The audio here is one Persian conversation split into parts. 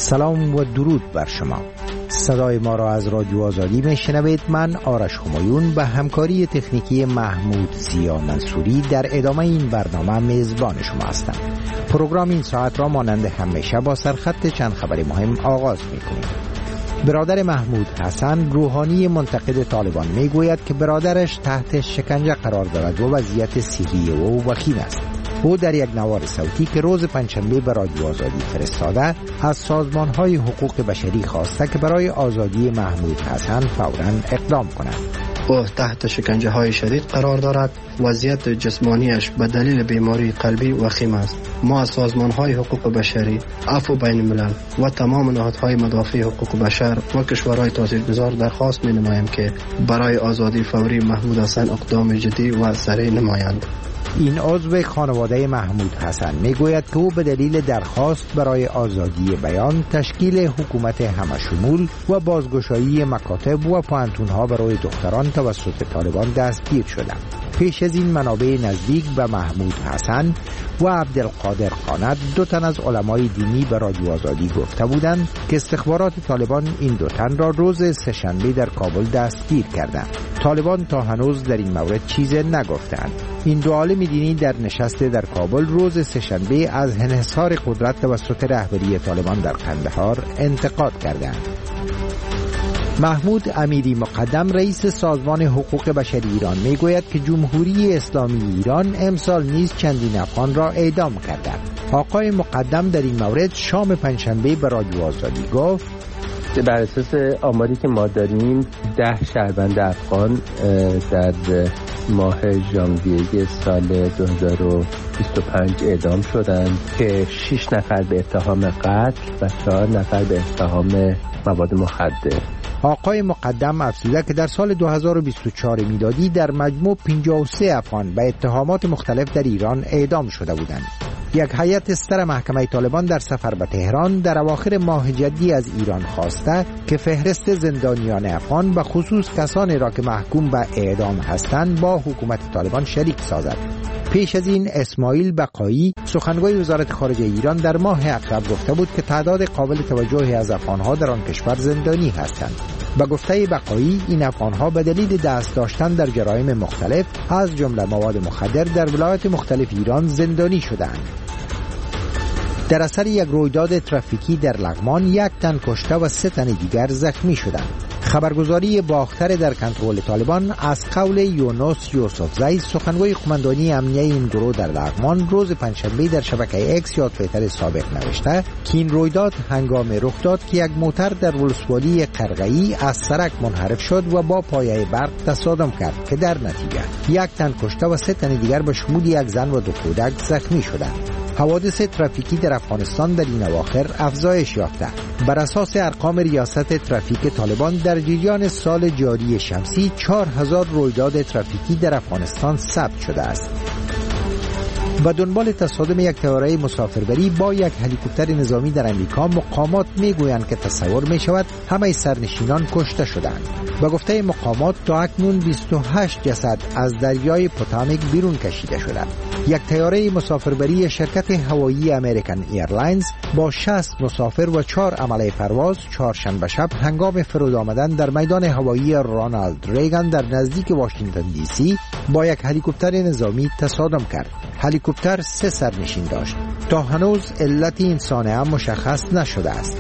سلام و درود بر شما. صدای ما را از رادیو آزادی میشنوید. من آرش همایون به همکاری تکنیکی محمود زیا منصوری در ادامه این برنامه میزبان شما هستم. پروگرام این ساعت را مانند همیشه با سرخط چند خبر مهم آغاز میکنیم. برادر محمود حسن روحانی منتقد طالبان میگوید که برادرش تحت شکنجه قرار دارد و وضعیت صحی او وخیم است. او در یک نوار صوتی که روز پنجشنبه به رادیو آزادی فرستاده از سازمان‌های حقوق بشری خواسته که برای آزادی محمود حسن فوراً اقدام کنند. او تحت شکنجه های شدید قرار دارد. وضعیت جسمانیش به دلیل بیماری قلبی وخیم است. ما از سازمان های حقوق بشری، عفو بین الملل و تمام نهادهای مدافع حقوق بشر و کشورهای تاثیرگذار درخواست می نماییم که برای آزادی فوری محمود حسن اقدام جدی و سریع نمایند. این عضو خانواده محمود حسن میگوید که او به دلیل درخواست برای آزادی بیان، تشکیل حکومت همشمول و بازگشایی مکاتب و پوهنتون‌ها برای دختران توسط طالبان دستگیر شده. پیش از این منابع نزدیک به محمود حسن و عبدالقادر قانت، دو تن از علمای دینی به رادیو آزادی گفته بودند که استخبارات طالبان این دو تن را روز سه‌شنبه در کابل دستگیر کردند. طالبان تا هنوز در این مورد چیزی نگفتند. این دو عالم دینی در نشست در کابل روز سه‌شنبه از انحصار قدرت توسط رهبری طالبان در قندهار انتقاد کردند. محمود امیری مقدم رئیس سازمان حقوق بشری ایران میگوید که جمهوری اسلامی ایران امسال نیز چندین افغان را اعدام کرده. آقای مقدم در این مورد شام پنجشنبه به رادیو آزادی گفت: بر اساس آماری که ما داریم 10 شهروند افغان در ماه ژانویه سال 2025 اعدام شدند که 6 نفر به اتهام قتل و 4 نفر به اتهام مواد مخدر. آقای مقدم افزوده که در سال 2024 میلادی در مجموع 53 افغان به اتهامات مختلف در ایران اعدام شده بودند. یک هیئت سر محکمه طالبان در سفر به تهران در اواخر ماه جدی از ایران خواسته که فهرست زندانیان افغان به خصوص کسانی را که محکوم به اعدام هستند با حکومت طالبان شریک سازد. پیش از این اسماعیل بقایی سخنگوی وزارت خارجه ایران در ماه اکتبر گفته بود که تعداد قابل توجهی از افغانها در آن کشور زندانی هستند. به گفته بقایی این افغانها به دلیل دست داشتن در جرایم مختلف از جمله مواد مخدر در ولایات مختلف ایران زندانی شدند. در اثر یک رویداد ترافیکی در لغمان 1 تن کشته و 3 تن دیگر زخمی شدند. خبرگزاری باختر در کنترل طالبان از قول یونس یوسفزی سخنگوی قماندانی امنیه این گروه در لغمان روز پنجشنبه در شبکه اکس یا توییتر سابق نوشته که این رویداد هنگام رخ داد که یک موتر در ولسوالی قرقئی از سرک منحرف شد و با پایه برق تصادم کرد که در نتیجه 1 تن کشته و 3 تن دیگر به شمول 1 زن و 2 کودک زخمی شدند. حوادث ترافیکی در افغانستان در این اواخر افزایش یافته. بر اساس ارقام ریاست ترافیک طالبان در جریان سال جاری شمسی 4000 رویداد ترافیکی در افغانستان ثبت شده است. و دنبال تصادم یک طیاره مسافربری با یک هلیکوپتر نظامی در امریکا، مقامات میگویند که تصور می شود همه سرنشینان کشته شدند. به گفته مقامات تا اکنون 28 جسد از دریای پوتامک بیرون کشیده شده. یک طیاره مسافربری شرکت هوایی امریکن ایرلاینز با 60 مسافر و 4 عمله پرواز چهارشنبه شب هنگام فرود آمدن در میدان هوایی رونالد ریگان در نزدیک واشنگتن دی سی با یک هلیکوپتر نظامی تصادم کرد. هلیکوپتر 3 سرنشین داشت. تا هنوز علت این صحنه مشخص نشده است.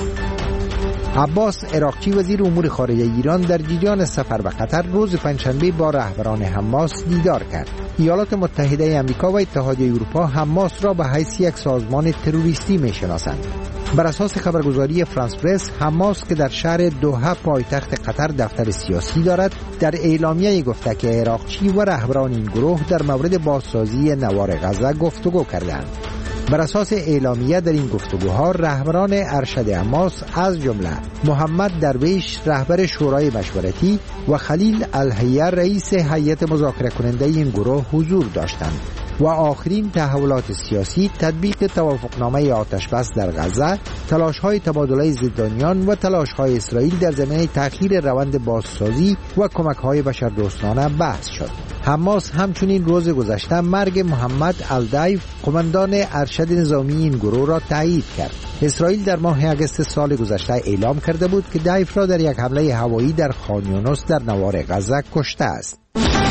عباس عراقچی وزیر امور خارجه ایران در جریان سفر به قطر روز پنجشنبه با رهبران حماس دیدار کرد. ایالات متحده آمریکا و اتحادیه اروپا حماس را به حیث یک سازمان تروریستی می‌شناسند. بر اساس خبرگزاری فرانس پرس، حماس که در شهر دوحه پایتخت قطر دفتر سیاسی دارد، در اعلامیه گفته که عراقچی و رهبران این گروه در مورد بازسازی نوار غزه گفتگو کردند. بر اساس اعلامیه در این گفتگوها رهبران ارشد حماس از جمله محمد درویش رهبر شورای مشورتی و خلیل الحیه رئیس هیئت مذاکره کننده این گروه حضور داشتند. و آخرین تحولات سیاسی، تطبیق توافقنامه آتشبس در غزه، تلاش‌های تبادله زندانیان و تلاش‌های اسرائیل در زمینه تأخیر روند بازسازی و کمک‌های بشردوستانه بحث شد. حماس همچنین روز گذشته مرگ محمد الدیف، قماندان ارشد نظامی این گروه را تایید کرد. اسرائیل در ماه اگست سال گذشته اعلام کرده بود که دیف را در یک حمله هوایی در خان یونس در نوار غزه کشته است.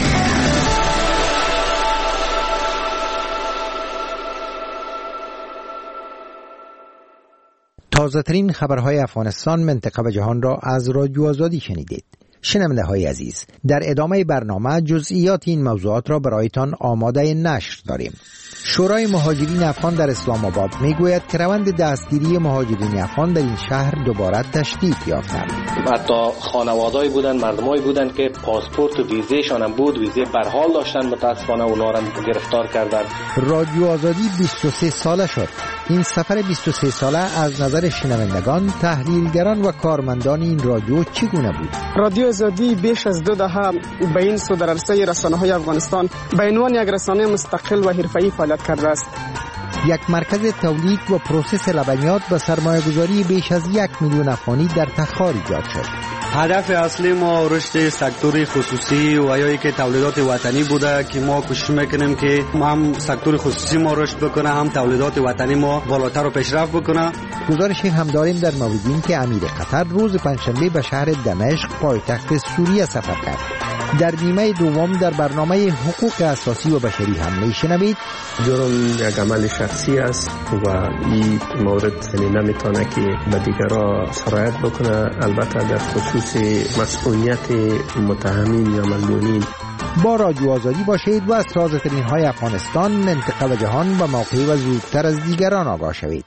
تازه‌ترین خبرهای افغانستان، منطقه و جهان را از رادیو آزادی شنیدید. شنونده های عزیز، در ادامه برنامه جزئیات این موضوعات را برایتان آماده نشر داریم. شورای مهاجرین افغان در اسلام آباد میگوید که روند دستگیری مهاجرین افغان در این شهر دوباره تشدید یافته. حتی خانواده‌ای بودن، مردمایی بودن که پاسپورت و ویزهشان هم بود، ویزه برحال داشتن، متاسفانه اونا را گرفتار کردن. رادیو آزادی 23 ساله شد. این سفر 23 ساله از نظر شنوندگان، تحلیلگران و کارمندان این رادیو چگونه بود؟ رادیو آزادی بیش از 2 دهه به این سو در عرصه رسانه‌های افغانستان به عنوان یک رسانه مستقل و حرفه‌ای فعالیت کرده است. یک مرکز تولید و پروسس لبنیات با سرمایه‌گذاری بیش از 1 میلیون افغانی در تخار ایجاد شد. هدف اصلی ما رشد سکتور خصوصی و یا که تولیدات وطنی بوده که ما کوشش میکنیم که هم سکتور خصوصی ما رشد بکنه، هم تولیدات وطنی ما بالاتر و پیشرفت بکنه. گزارشی هم داریم در مورد این که امیر قطر روز پنجشنبه به شهر دمشق پایتخت سوریه سفر کرد. در نیمه دوم در برنامه حقوق اساسی و بشری هم میشنوید جرم یک عمل شخصی است و این مورد نمیتونه که به دیگران سرایت بکنه، البته در خصوص مسئولیت متهمین یا مظنونین. با رادیو آزادی باشید و از تازه‌ترین های افغانستان، منطقه و جهان و موقعی و زودتر از دیگران آگاه شوید.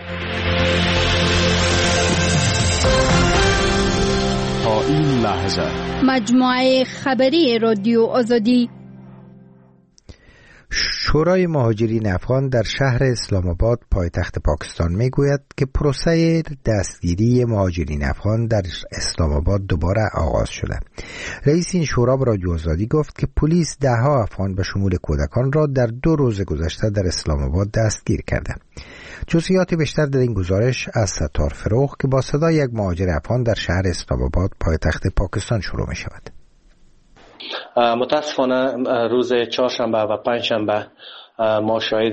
تا این لحظه مجموعه خبری رادیو آزادی. شورای مهاجرین افغان در شهر اسلام آباد پایتخت پاکستان میگوید که پروسه دستگیری مهاجرین افغان در اسلام آباد دوباره آغاز شده. رئیس این شورا به رادیو آزادی گفت که پلیس 10 افغان به شمول کودکان را در 2 روز گذشته در اسلام آباد دستگیر کرده. جزئیات بیشتر در این گزارش از ستار فروغ که با صدای یک مهاجر افغان در شهر اسلام آباد پایتخت پاکستان شروع می شود. متاسفانه روز چهارشنبه و پنجشنبه ما شاهد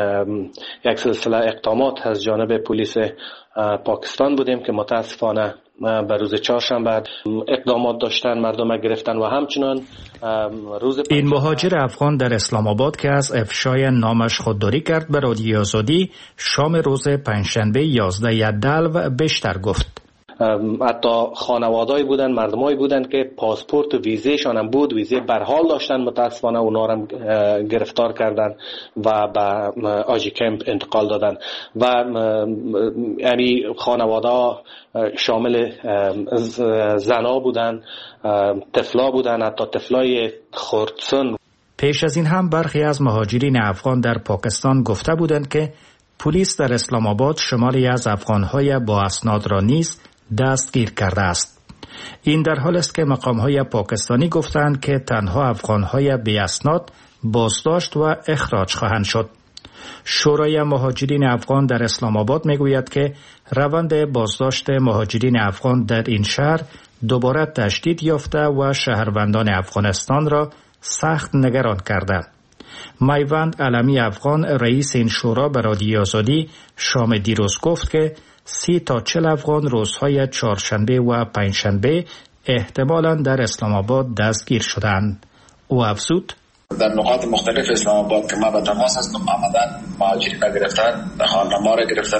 یک سلسله اقدامات از جانب پلیس پاکستان بودیم که متاسفانه به روز چهارشنبه اقدامات داشتن، مردم گرفتن و همچنان روز این مهاجر افغان در اسلام آباد که از افشای نامش خودداری کرد به رادیو آزادی شام روز پنجشنبه 11 دلو بیشتر گفت. حتی خانواده‌ای بودن، مردمایی بودن که پاسپورت و ویزهشان هم بود، ویزه برحال داشتن، متاسفانه اونا را گرفتار کردن و به آجی کمپ انتقال دادن و یعنی خانواده شامل زنا بودن، طفلا بودن، حتی طفلای خردسن. پیش از این هم برخی از مهاجرین افغان در پاکستان گفته بودند که پلیس در اسلام آباد شماری از افغان‌های با اسناد را نیز دستگیر کرده است. این در حال است که مقام‌های پاکستانی گفتند که تنها افغان‌های بی اسناد بازداشت و اخراج خواهند شد. شورای مهاجرین افغان در اسلام آباد میگوید که روند بازداشت مهاجرین افغان در این شهر دوباره تشدید یافته و شهروندان افغانستان را سخت نگران کرده. میوند علمی افغان رئیس این شورا به رادیو آزادی شام دیروز گفت که 30 تا 40 افغان روزهای چهارشنبه و پنجشنبه احتمالاً در اسلام آباد دستگیر شدند. او افزود در نقاط مختلف اسلام آباد که ما به تماس هستم آمدن، مهاجرین را گرفتن، خانما را گرفتن.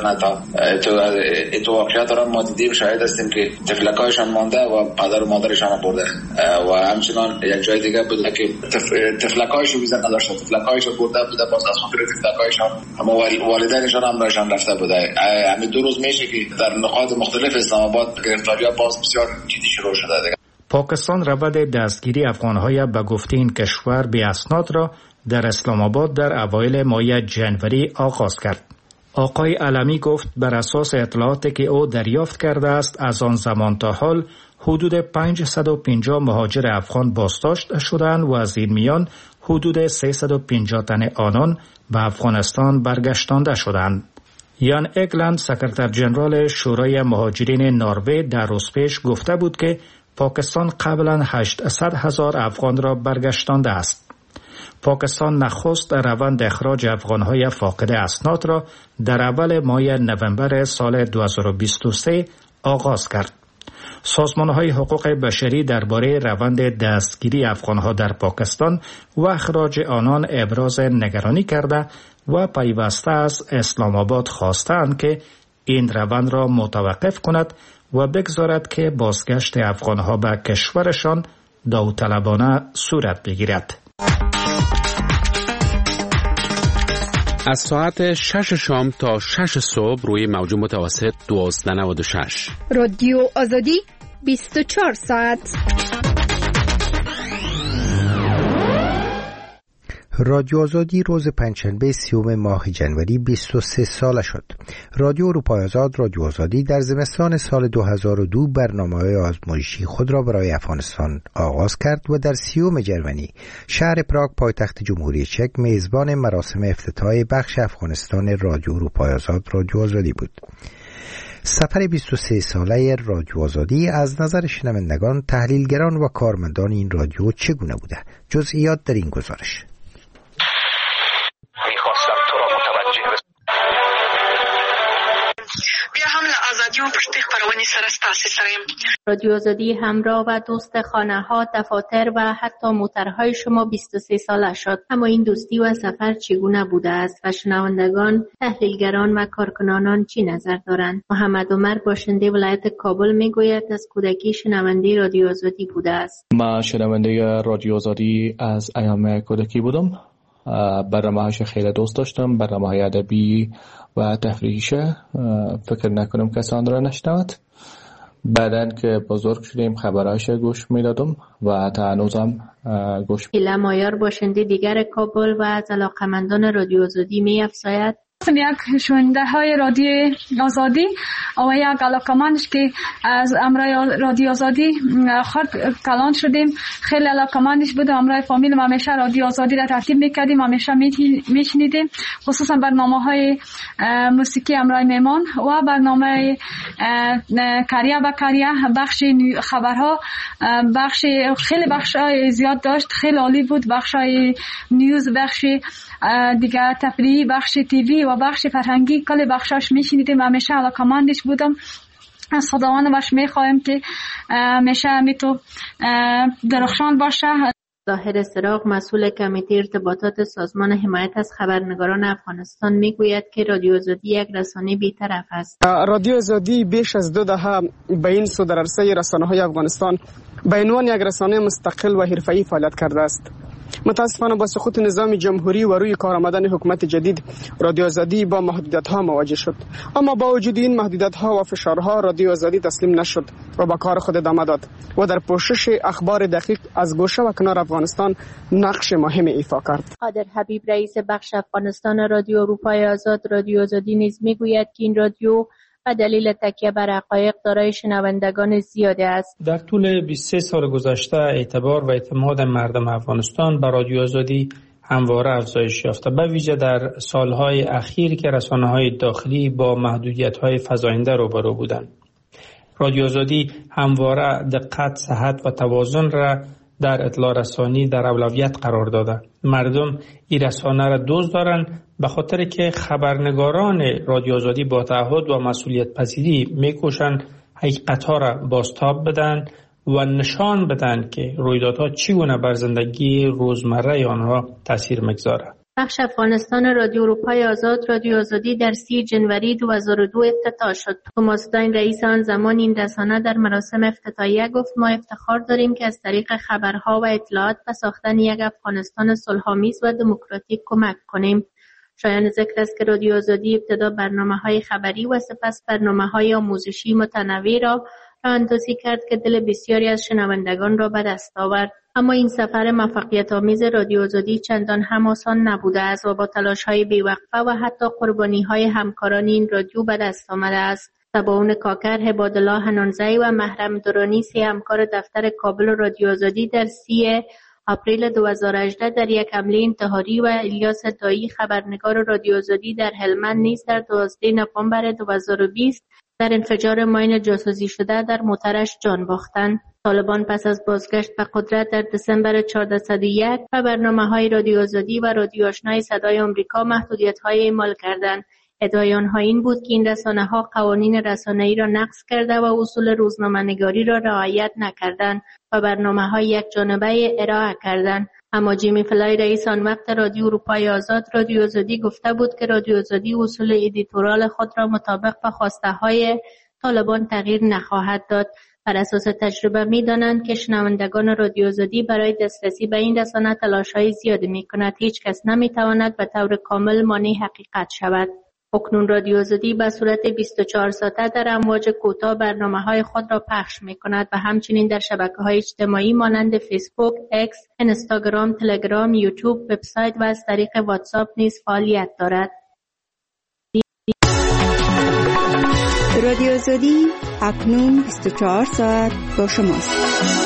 تا واقعیت را ما دیدیم، شاهد هستیم که طفلکایشان مانده و پدر و مادرشان برده و همچنان یک جای دیگه بوده که طفلکایش ویزا نداشته، طفلکایش برده بوده، باز از خاطر طفلکایشان اما والدینشان هم راشان رفته بوده. همین 2 روز میشه که در نقاط مختلف اسلام آباد گرفتاری‌ها باز بسیار جدی شروع شده دیگه. پاکستان روند دستگیری افغان‌های به گفته این کشور بی اسناد را در اسلام آباد در اوایل ماه جنوری آغاز کرد. آقای علمی گفت بر اساس اطلاعاتی که او دریافت کرده است از آن زمان تا حال حدود 550 مهاجر افغان بازداشت شدند و از این میان حدود 350 تن آنان به افغانستان برگشتانده شدند. یان اگلند سکرتر جنرال شورای مهاجرین نروژ در روز پیش گفته بود که پاکستان قبلا 800,000 افغان را برگشتانده است. پاکستان نخست روند اخراج افغانهای فاقد اسناد را در اول ماه نوامبر سال 2023 آغاز کرد. سازمان‌های حقوق بشری درباره روند دستگیری افغان‌ها در پاکستان و اخراج آنان ابراز نگرانی کرده و پیوسته از اسلام آباد خواستند که این روند را متوقف کند و بگذارد که بازگشت افغان‌ها به کشورشان داوطلبانه صورت بگیرد. از ساعت 6 شام تا 6 صبح روی موج متوسط 1296 رادیو آزادی 24 ساعت. رادیو آزادی روز پنجشنبه 30 ماه جنوری 23 ساله شد. رادیو اروپای آزاد رادیو آزادی در زمستان سال 2002 برنامه‌های آزمایشی خود را برای افغانستان آغاز کرد و در 30 جرمنی شهر پراگ پایتخت جمهوری چک میزبان مراسم افتتاح بخش افغانستان رادیو اروپای آزاد رادیو آزادی بود. سفر 23 ساله رادیو آزادی از نظر شنوندگان، تحلیلگران و کارمندان این رادیو چگونه بوده؟ جزئیات در این گزارش. رادیو آزادی همراه و دوست خانه‌ها، دفاتر و حتی موترهای شما 23 ساله شد. اما این دوستی و سفر چگونه بوده است و شنوندگان، تحلیلگران و کارکنانان چی نظر دارند؟ محمد عمر باشنده ولایت کابل میگوید از کودکی شنونده رادیو آزادی بوده است. من شنونده رادیو آزادی از ایام کودکی بودم. برنامه‌هاش خیلی دوست داشتم، برنامه‌های ادبی و تفریحیشه. فکر نکنم کسی آن را نشنود. بعدن که بزرگ شدیم خبرهاش گوش میدادم و تا هنوزم گوش میدم. مایار باشنده دیگر کابل و از علاقمندان رادیو آزادی می‌افزاید: یک شنونده های رادیو آزادی و یک علاقمندش که از امرای رادیو آزادی خرد کلان شدیم. خیلی علاقمندش بودم. امرای فامیل ما همیشه رادیو آزادی را ترتیب میکردیم، همیشه میشنیدیم، خصوصا برنامه های موسیقی امرای میمان و برنامه کریه با کریه، بخش خبرها، بخش خیلی بخش زیاد داشت، خیلی عالی بود. بخش نیوز، بخش دیگه تفریحی، بخش تیوی و بخش فرهنگی، کلی بخشاش میشنیدیم. همیشه علاقمندش بودم. از خداوند باش میخوایم که همیشه میتو درخشان باشه. ظاهر سراغ، مسئول کمیته ارتباطات سازمان حمایت از خبرنگاران افغانستان، میگوید که رادیو آزادی یک رسانه بی‌طرف است. رادیو آزادی بیش از 2 دهه به این سو در عرصه رسانه‌های افغانستان به عنوان یک رسانه مستقل و حرفه‌ای فعالیت کرده است. متاسفانه با سقوط نظام جمهوری و روی کار آمدن حکومت جدید، رادیو آزادی با محدودیت‌ها مواجه شد. اما با وجود این محدودیت‌ها و فشارها، رادیو آزادی تسلیم نشد و با کار خود ادامه داد و در پوشش اخبار دقیق از گوشه و کنار افغانستان نقش مهم ایفا کرد. قادر حبیب، رئیس بخش افغانستان رادیو اروپای آزاد رادیو آزادی، نیز میگوید که این رادیو به دلیل تکیه بر حقایق دارای شنوندگان زیاده است. در طول 23 سال گذشته اعتبار و اعتماد مردم افغانستان به رادیو آزادی همواره افزایش یافته، به ویژه در سالهای اخیر که رسانه‌های داخلی با محدودیت‌های فزاینده روبرو بودند. رادیو آزادی همواره دقت، صحت و توازن را در اطلاع رسانی در اولویت قرار داده. مردم این رسانه را دوست دارند به خاطر که خبرنگاران رادیو آزادی با تعهد و مسئولیت پذیری میکوشند حقیقت‌ها را بازتاب بدن و نشان بدن که رویدادها چگونه بر زندگی روزمره آنها تاثیر میگذارد. بخش افغانستان رادیو اروپای آزاد رادیو آزادی در 30 جنوری 2002 افتتاح شد. توماس داین، رئیس آن زمان این رسانه، در مراسم افتتاحیه گفت: ما افتخار داریم که از طریق خبرها و اطلاعات به ساختن یک افغانستان صلح‌آمیز و دموکراتیک کمک کنیم. شایان ذکر است که رادیو آزادی ابتدا برنامه‌های خبری و سپس برنامه‌های آموزشی متنوع را راه‌اندازی کرد که دل بسیاری از شنوندگان را به دست آورد. اما این سفر موفقیت‌آمیز رادیو آزادی چندان هم آسان نبوده است و با تلاش‌های بی‌وقفه و حتی قربانی‌های همکاران این رادیو به دست آمده است. تباون کاکر، عبادالله حنانزی و محرم درانی، 3 همکار دفتر کابل رادیو آزادی، در 30 آپریل 2018 در یک حمله انتحاری و الیاس دایی خبرنگار رادیو آزادی در هلمند نیز در 12 نوامبر 2020 در انفجار ماین جاسوسی شده در موترش جان باختند. طالبان پس از بازگشت به قدرت در دسامبر 1401 و برنامه‌های رادیو آزادی و رادیو آشنای صدای آمریکا محدودیت‌های اعمال کردند. ادعای آنها این بود که این رسانه‌ها قوانین رسانه‌ای را نقض کرده و اصول روزنامه‌نگاری را رعایت نکردند و برنامه‌های یکجانبه ارائه کردند. اما جیمی فلای رئیس آن وقت رادیو اروپای آزاد رادیو آزادی گفته بود که رادیو آزادی اصول ادیتورال خود را مطابق با خواسته طالبان تغییر نخواهد داد. بر اساس تجربه می‌دانند که شنوندگان رادیو آزادی برای دسترسی به این رسانه تلاش‌های زیادی می‌کند. هیچ کس نمی‌تواند به طور کامل مانع حقیقت شود. اکنون رادیو آزادی به صورت 24 ساعته در امواج کوتاه برنامه‌های خود را پخش می‌کند و همچنین در شبکه‌های اجتماعی مانند فیسبوک، اکس، اینستاگرام، تلگرام، یوتیوب، وبسایت و از طریق واتساپ نیز فعالیت دارد. رادیو آزادی اکنون 24 ساعت با شماست.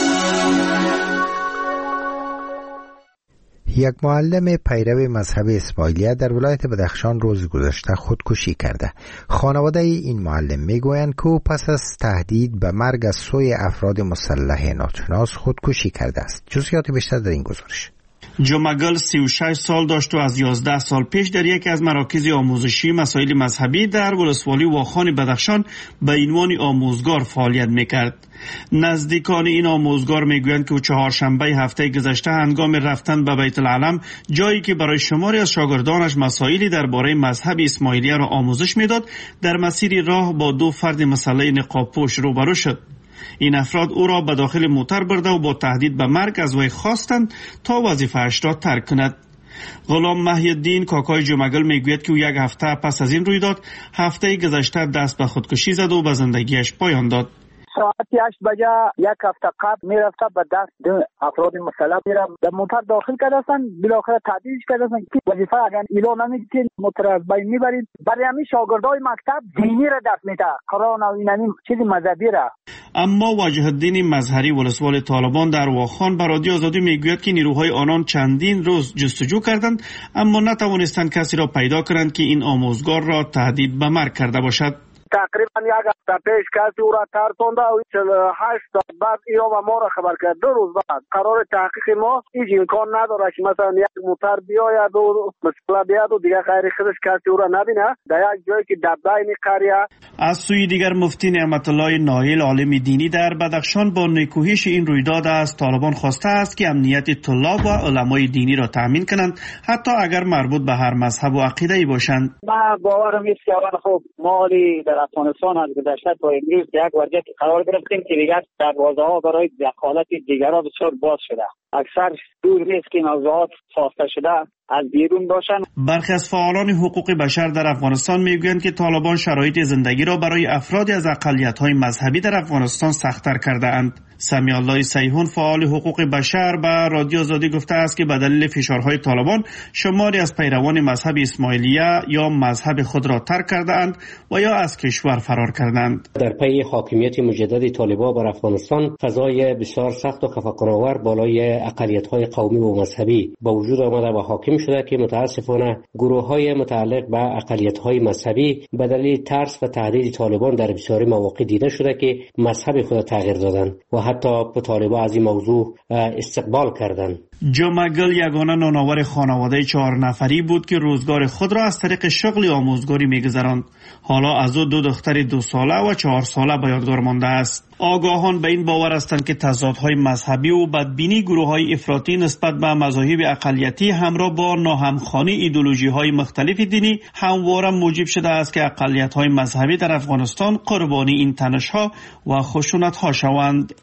یک معلم پیرو مذهب اسماعیلیه در ولایت بدخشان روز گذشته خودکشی کرده. خانواده این معلم میگویند که او پس از تهدید به مرگ از سوی افراد مسلح ناشناس خودکشی کرده است. جزئیات بیشتر در این گزارش. جمعگل 36 سال داشت و از 11 سال پیش در یکی از مراکز آموزشی مسائل مذهبی در ولسوالی واخان بدخشان به عنوان آموزگار فعالیت میکرد. نزدیکان این آموزگار میگویند که چهارشنبه هفته گذشته هنگام رفتن به بیت العلم، جایی که برای شماری از شاگردانش مسائلی درباره مذهب اسماعیلیه را آموزش میداد، در مسیر راه با دو فرد مسلح نقاب‌پوش روبرو شد. این افراد او را به داخل موتر برده و با تهدید به مرگ از وی خواستند تا وظیفه‌اش را ترک کند. غلام محی‌الدین کاکای جمعگل میگوید که او یک هفته پس از این رویداد هفته گذشته دست به خودکشی زد و به زندگیش پایان داد. ساعت 8 بجه یک هفته قبل میرفته به دست دو افراد مسلح میرم در موتر داخل کردن، بالاخره تهدیدش کردن که وظیفه اگر اعلام نمیکنید موتر از بین میبرید. برای همین شاگردای مکتب دینی را دست میده، قرآن و این چیز مذهبی را. اما وجه الدین مظهری ولسوال طالبان در واخان به رادیو آزادی میگوید که نیروهای آنان چندین روز جستجو کردند اما نتوانستند کسی را پیدا کنند که این آموزگار را تهدید به مرگ کرده باشد. تقریبا یک هفته پیش کسی او را ترسانده و 48 ساعت بعد اینا و ما را خبر کرد. 2 روز بعد قرار تحقیق ما هیچ امکان نداره که مثلا یک موتر بیاید و مسئله بیاد و دیگه غیر خودش کسی او را نبینه در یک جایی که دبه این قریه. از سوی دیگر مفتی نعمت الله نایل عالم دینی در بدخشان با نکوهش این رویداد از طالبان خواسته است که امنیت طلاب و علمای دینی را تامین کنند حتی اگر مربوط به هر مذهب و عقیده‌ای باشند. من باورم نیست که خب مالی در افغانستان از گذشته تا امروز یک وضعیت قرار گرفتیم که دیگر دروازه‌ها برای دخالت دیگران بسیار باز شده. اکثر دور نیست که موضوعات ساخته شده از بیرون باشند. برخی از فعالان حقوق بشر در افغانستان میگویند که طالبان شرایط زندگی را برای افرادی از اقلیت‌های مذهبی در افغانستان سخت‌تر کرده اند. سمیع الله سیحون فعال حقوق بشر به رادیو آزادی گفته است که به دلیل فشارهای طالبان شماری از پیروان مذهب اسماعیلیه یا مذهب خود را ترک کرده اند و یا از کشور فرار کردند. در پی حاکمیت مجدد طالبان بر افغانستان فضای بسیار سخت و خفقان‌آور بالای اقلیت‌های قومی و مذهبی با وجود آمده و حاکم شده که متاسفانه گروه‌های متعلق به اقلیت‌های مذهبی به دلیل ترس و تهدید طالبان در بسیاری مواقع دیده شده که مذهب خود تغییر دادند و حتی به طالبان از این موضوع استقبال کردند. جمعگل یگانه نانآور خانواده 4 نفری بود که روزگار خود را از طریق شغل آموزگاری می‌گذراند. حالا از او 2 دختر 2 ساله و 4 ساله به یادگار مانده است. آگاهان به این باور هستند که تضادهای مذهبی و بدبینی گروه‌های افراطی نسبت به مذاهب اقلیتی همراه با ناهمخوانی ایدئولوژی‌های مختلف دینی همواره موجب شده است که اقلیت‌های مذهبی در افغانستان قربانی این تنش‌ها و خشونت‌ها شوند.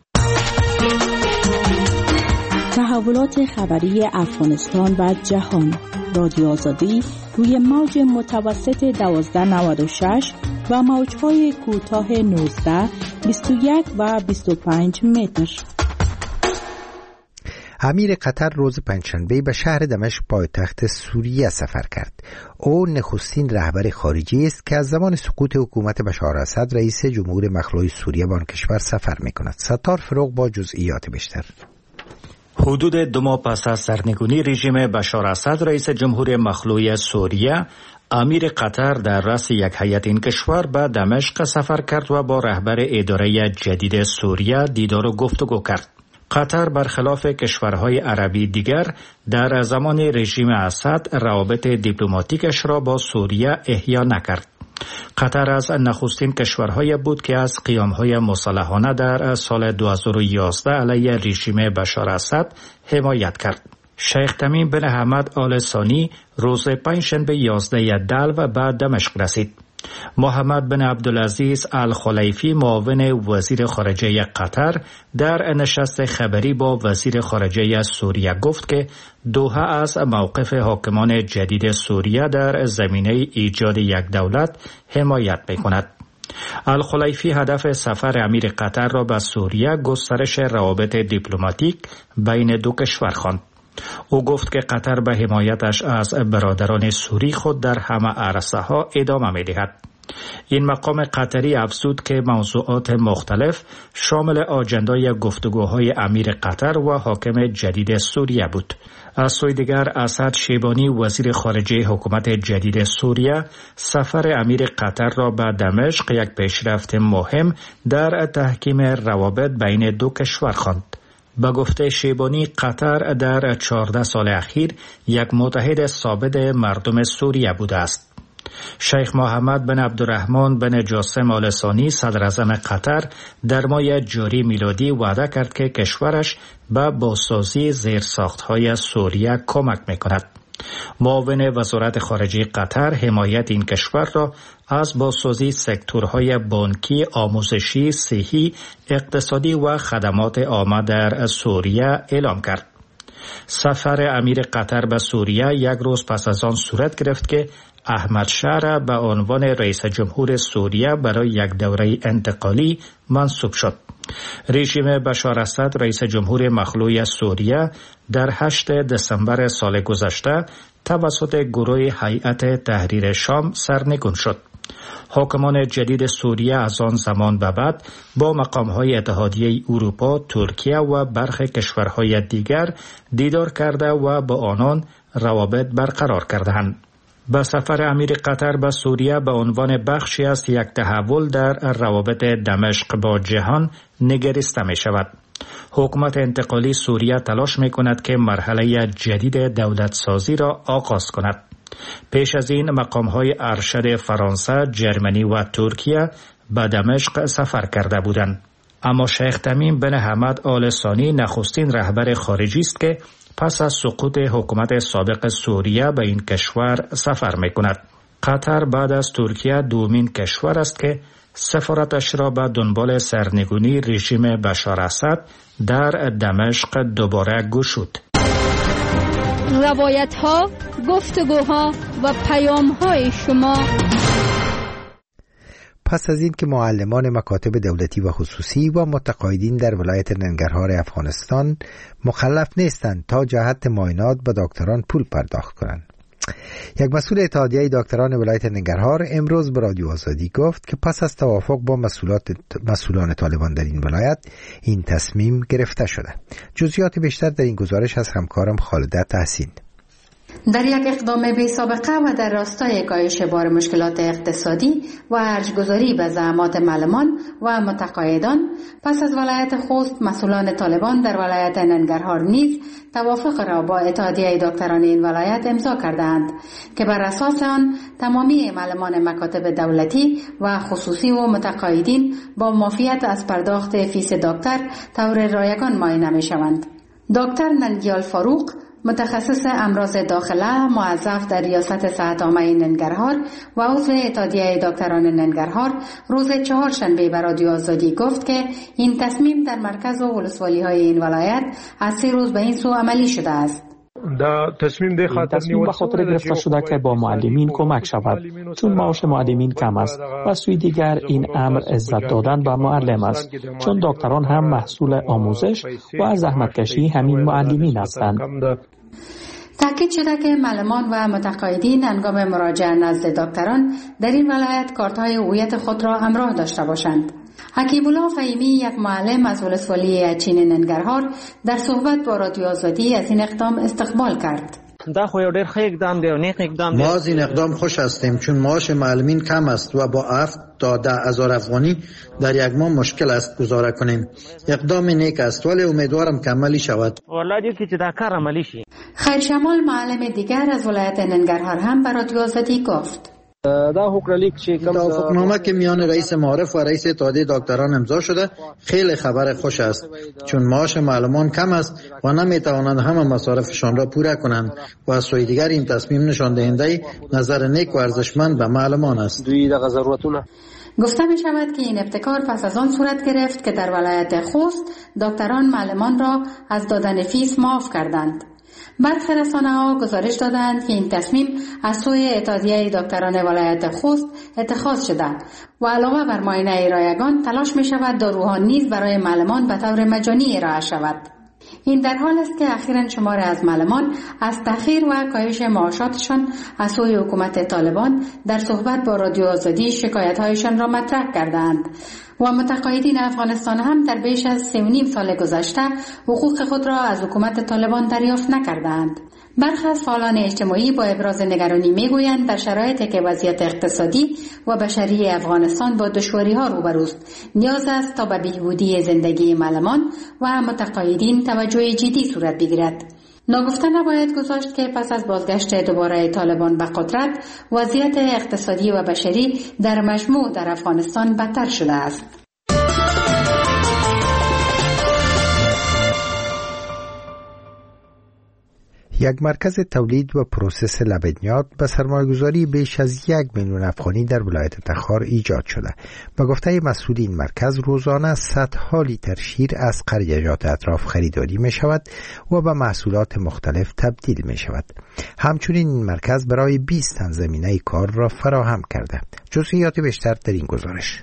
تحولات خبری افغانستان و جهان. رادیو آزادی روی موج متوسط 1296 و موج‌های کوتاه 19، 21 و 25 متر. امیر قطر روز پنجشنبه به شهر دمشق پایتخت سوریه سفر کرد. او نخستین رهبر خارجی است که از زمان سقوط حکومت بشار اسد رئیس جمهور مخلوع سوریه به آن کشور سفر می‌کند. ستار فروغ با جزئیات بیشتر. حدود 2 ماه پس از سرنگونی رژیم بشار اسد رئیس جمهور مخلوع سوریه، امیر قطر در رأس یک هیئت این کشور به دمشق سفر کرد و با رهبر اداره جدید سوریه دیدار و گفتگو کرد. قطر برخلاف کشورهای عربی دیگر در زمان رژیم اسد روابط دیپلماتیکش را با سوریه احیا نکرد. قطر از نخستین کشورهای بود که از قیامهای مسلحانه در سال 2011 علیه رژیم بشار اسد حمایت کرد. شیخ تمیم بن حمد آل ثانی روز پنجشنبه 11 دلو به دمشق رسید. محمد بن عبدالعزیز الخلیفی معاون وزیر خارجه قطر در نشست خبری با وزیر خارجه سوریه گفت که دوحه از موقف حاکمان جدید سوریه در زمینه ایجاد یک دولت حمایت می‌کند. الخلیفی هدف سفر امیر قطر را به سوریه گسترش روابط دیپلماتیک بین دو کشور خواند. او گفت که قطر به حمایتش از برادران سوری خود در همه عرصه ها ادامه می دهد. این مقام قطری افزود که موضوعات مختلف شامل آجندای گفتگوهای امیر قطر و حاکم جدید سوریه بود. از سوی دیگر اسد شیبانی وزیر خارجه حکومت جدید سوریه سفر امیر قطر را به دمشق یک پیشرفت مهم در تحکیم روابط بین دو کشور خواند. به گفته شیبانی قطر در 14 سال اخیر یک متحد ثابت مردم سوریه بوده است. شیخ محمد بن عبدالرحمن بن جاسم آل ثانی صدر اعظم قطر در ماه جاری میلادی وعده کرد که کشورش به بازسازی زیرساخت‌های سوریه کمک می‌کند. معاون وزارت خارجه قطر حمایت این کشور را از بازسازی سکتورهای بانکی، آموزشی، صحی، اقتصادی و خدمات عامه در سوریه اعلام کرد. سفر امیر قطر به سوریه یک روز پس از آن صورت گرفت که احمد شاه به عنوان رئیس جمهور سوریه برای یک دوره انتقالی منصوب شد. رژیم بشار اسد رئیس جمهور مخلوع سوریه در 8 دسامبر سال گذشته توسط گروه هیئت تحریر شام سرنگون شد. حاکمان جدید سوریه از آن زمان به بعد با مقام‌های اتحادیه اروپا، ترکیه و برخی کشورهای دیگر دیدار کرده و با آنان روابط برقرار کردند. با سفر امیر قطر به سوریه به عنوان بخشی از یک تحول در روابط دمشق با جهان نگریسته می شود. حکومت انتقالی سوریه تلاش می کند که مرحله جدید دولت سازی را آغاز کند. پیش از این مقام‌های ارشد فرانسه، جرمنی و ترکیه به دمشق سفر کرده بودند. اما شیخ تمیم بن حمد آل ثانی نخستین رهبر خارجی است که پس از سقوط حکومت سابق سوریه به این کشور سفر می کند. قطر بعد از ترکیه دومین کشور است که سفارتش را به دنبال سرنگونی رژیم بشار اسد در دمشق دوباره گشود. روایت ها، گفتگوها و پیام های شما. پس از این که معلمان مکاتب دولتی و خصوصی و متقاعدین در ولایت ننگرهار افغانستان مکلف نیستند تا جهت معاینات به دکتران پول پرداخت کنند. یک مسئول اتحادیه دکتران ولایت ننگرهار امروز به رادیو آزادی گفت که پس از توافق با مسئولان طالبان در این ولایت این تصمیم گرفته شده. جزئیات بیشتر در این گزارش از همکارم خالده تحسین. در یک اقدام بی سابقه و در راستای کاهش بار مشکلات اقتصادی و ارجگذاری به زحمات معلمان و متقاعدان، پس از ولایت خوست مسئولان طالبان در ولایت ننگرهار نیز توافق را با اتحادیه دکتران این ولایت امضا کردند که بر اساس آن تمامی معلمان مکاتب دولتی و خصوصی و متقاعدین با معافیت از پرداخت فیس دکتر طور رایگان معاینه می شوند. دکتر ننگیال فاروق، متخصص امراض داخله موظف در ریاست صحت عامه ننگرهار و عضو اتحادیه دکتران ننگرهار، روز چهارشنبه به رادیو آزادی گفت که این تصمیم در مرکز و ولسوالی های این ولایت از 3 روز به این سو عملی شده است. تصمیم به خاطر گرفته شده که با معلمین کمک شود، چون معاش معلمین کم است و سوی دیگر این امر عزت دادن به معلم است، چون دکتران هم محصول آموزش و زحمتکشی همین معلمین هستند. تاکید شده که معلمان و متقاعدین هنگام مراجعه نزد دکتران در این ولایت کارت‌های هویت خود را همراه داشته باشند. حکیم الله فهیمی یک معلم از ولسوالی اچین ننگرهار در صحبت با رادیو آزادی از این اقدام استقبال کرد. ما از این اقدام خوش هستیم چون معاش معلمین کم است و با 7 تا 10,000 افغانی در یک ماه مشکل است گزاره کنیم. اقدام نیک است ولی امیدوارم که عملی شود. خیر شمال معلم دیگر از ولایت ننگرهار هم به رادیو آزادی گفت توافقنامه که میان رئیس معارف و رئیس اتحادیه دکتران امضا شده خیلی خبر خوش است چون معاش معلمان کم است و نمیتوانند همه مصارفشان را پوره کنند و از سوی دیگر این تصمیم نشان دهنده نظر نیک و ارزشمند به معلمان است. گفته می شود که این ابتکار پس از آن صورت گرفت که در ولایت خوست دکتران معلمان را از دادن فیس معاف کردند. برخی رسانه‌ها گزارش دادند که این تصمیم از سوی اتحادیه دکتران ولایت خوست اتخاذ شده و علاوه بر معاینه رایگان تلاش می شود داروها نیز برای معلمان به طور مجانی ارائه شود. این در حال است که اخیراً شمار از معلمان از تأخیر و کاهش معاشاتشان از سوی حکومت طالبان در صحبت با رادیو آزادی شکایت‌هایشان را مطرح کردند و متقاعدین افغانستان هم در بیش از 3.5 سال گذشته حقوق خود را از حکومت طالبان دریافت نکردند. برخی از فعالان اجتماعی با ابراز نگرانی میگویند در شرایطی که وضعیت اقتصادی و بشری افغانستان با دشواری‌ها روبروست نیاز است تا به بهبودی زندگی معلمان و متقاعدین توجه جدی صورت بگیرد. ناگفته نباید گذاشت که پس از بازگشت دوباره طالبان به قدرت وضعیت اقتصادی و بشری در مجموع در افغانستان بدتر شده است. یک مرکز تولید و پروسس لبنیات به سرمایه‌گذاری بیش از 1 میلیون افغانی در ولایت تخار ایجاد شده. به گفته مسئولین مرکز روزانه صدها لیتر شیر از قریجات اطراف خریداری می شود و به محصولات مختلف تبدیل می شود. همچنین این مرکز برای 20 تن زمینه کار را فراهم کرده. جزئیات بیشتر در این گزارش.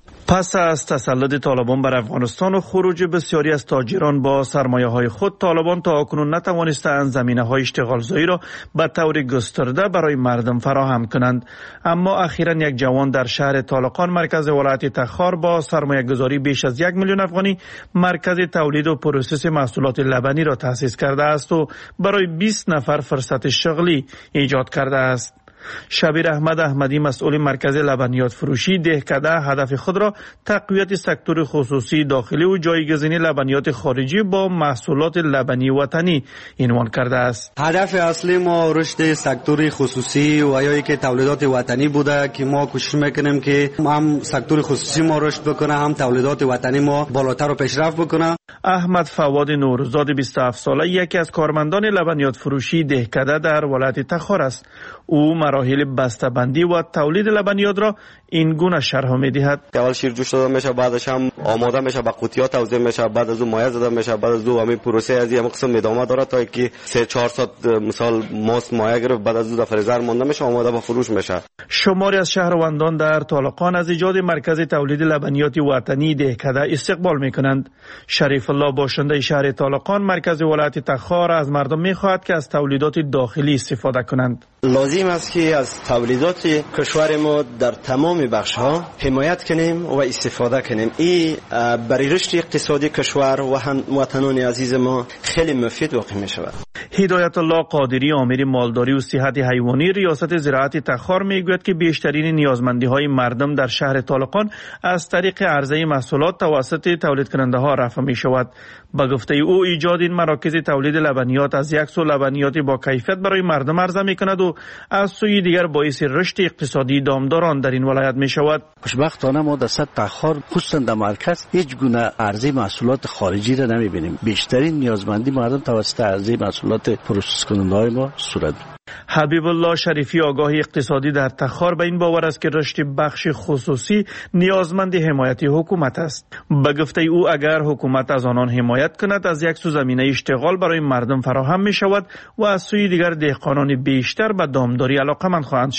پس از تسلط طالبان بر افغانستان و خروج بسیاری از تاجران با سرمایه‌های خود، طالبان تا اکنون نتوانستند زمینه‌های اشتغالزایی را به طور گسترده برای مردم فراهم کنند. اما اخیراً یک جوان در شهر طالقان مرکز ولایت تخار با سرمایه‌گذاری بیش از 1 میلیون افغانی مرکز تولید و پروسس محصولات لبنی را تأسیس کرده است و برای 20 نفر فرصت شغلی ایجاد کرده است. شبیر احمد احمدی مسئول مرکز لبنیات فروشی دهکده هدف خود را تقویت سکتور خصوصی داخلی و جایگزینی لبنیات خارجی با محصولات لبنی وطنی عنوان کرده است. هدف اصلی ما رشد سکتور خصوصی و یا که تولیدات وطنی بوده که ما کوشش میکنیم که هم سکتور خصوصی ما رشد بکنه هم تولیدات وطنی ما بالاتر و پیشرفت بکنه. احمد فواد نورزاد 27 ساله یکی از کارمندان لبنیات فروشی دهکده در ولایت تخار است. او مراحل بسته‌بندی و تولید لبنیات را این گونه شرح می‌دهد. اول شیر جوش داده میشه، بعدش هم آماده میشه، به قوطی‌ها توزیع میشه، بعد از اون مایع زده میشه، بعد از اون همین پروسه از این قسم ادامه داره تا اینکه 3-4 ساعت مثال ماست مایع گرفت، بعد از اون فریزر مونده میشه، آماده به فروش میشه. شماری از شهروندان در طالقان از ایجاد مرکز تولید لبنیات وطنی دهکده استقبال میکنند. شریف الله باشنده شهر طالقان مرکز ولایت تخار از مردم میخواهد که از تولیدات داخلی استفاده کنند. لازم است که از تولیدات کشور ما در تمام بخش‌ها حمایت کنیم و استفاده کنیم. این برای رشد اقتصادی کشور و هموطنان عزیز ما خیلی مفید واقع می شود. هدایت الله قادری امیر مالداری و صحت حیوانی ریاست زراعت تخار میگوید که بیشترین نیازمندی‌های مردم در شهر طالقان از طریق عرضه محصولات توسط تولید کننده ها رفع می شود. با گفته او ایجاد این مراکز تولید لبنیات از یک سو لبنیات با کیفیت برای مردم عرضه می کند و از سوی دیگر باعث رشد اقتصادی دامداران در این ولایت می شود. خوشبختانه ما در سطح تخار خصوصا در مرکز هیچ گونه عرضه محصولات خارجی را نمی بینیم. بیشترین نیازمندی مردم توسط عرضه محصولات پروسس کننده های ما صورت می‌گیرد. حبیب الله شریفی آگاه اقتصادی در تخار به این باور است که رشد بخش خصوصی نیازمند حمایت حکومت است. به گفته او اگر حکومت از آنان حمایت کند از یک سو زمینه اشتغال برای مردم فراهم می شود و از سوی دیگر دهقانان بیشتر به دامداری علاقه‌مند خواهند شد.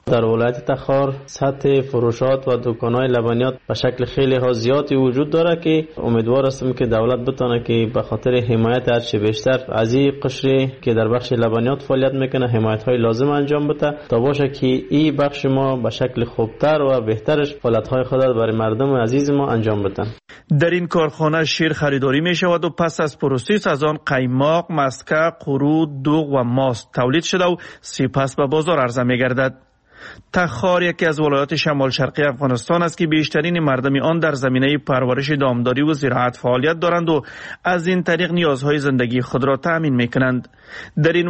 در ولایت تخار سطح فروشات و دکان‌های لبنیات به شکل خیلی ها زیادی وجود داره که امیدوار هستم که دولت بتونه که به خاطر حمایت هرچه بیشتر از این قشری که در بخش لبنیات فعالیت میکنه حمایت‌های لازم انجام بده تا باشه که این بخش ما به شکل خوبتر و بهترش فعالیت‌های خود برای مردم عزیز ما انجام بدن. در این کارخانه شیر خریداری می شود و پس از پروسس از آن قیماق، مسکه، قرو، دوغ و ماست تولید شده و سپس به بازار عرضه می گردد. تخار یکی از ولایات شمال شرقی افغانستان است که بیشترین مردم آن در زمینه پرورش دامداری و زراعت فعالیت دارند و از این طریق نیازهای زندگی خود را تأمین می کنند. در این